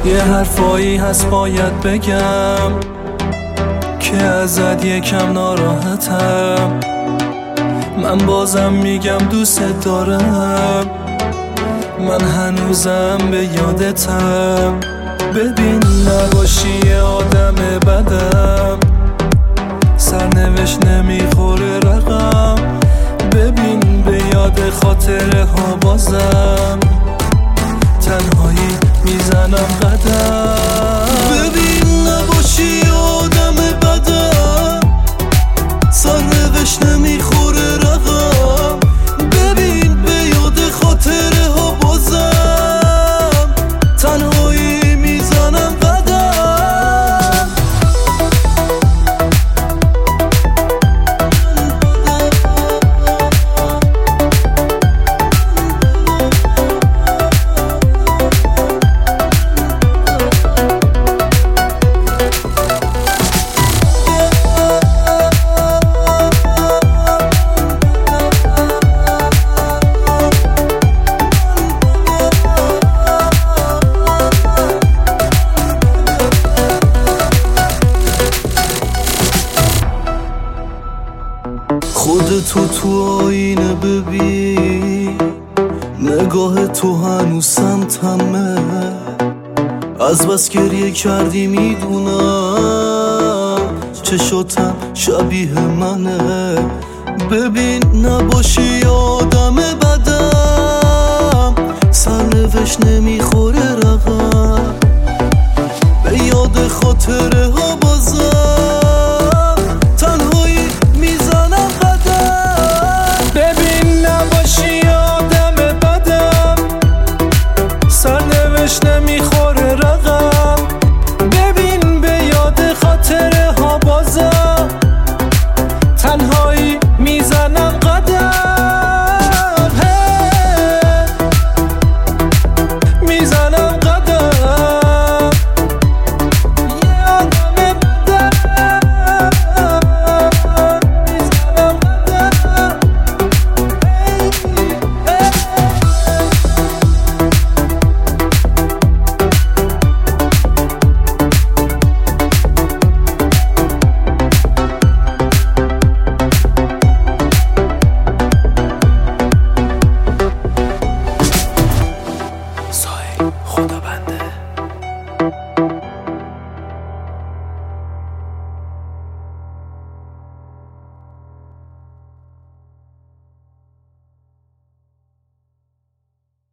یه حرفایی هست باید بگم که ازت یکم ناراحتم. من بازم میگم دوست دارم، من هنوزم به یادتم. ببین نباشی یه آدم بدم، سرنوشت نمیخوره رقم. ببین به یاد خاطره ها بازم تنهایی میزنم قدم. ببین نباشی یه آدم بدم، سرنوشت نمیخوره رقم. ببین به یاد خاطره ها بازم تنهایی میزنم قدم. خودتو تو آینه ببین، نگاه تو هنوز سمتمه. از بس گریه کردی میدونم چشاتم شبیه منه. ببین نباشی آدم بدم، سرنوشت نمیخوره رقم. به یاد خاطره ها بازم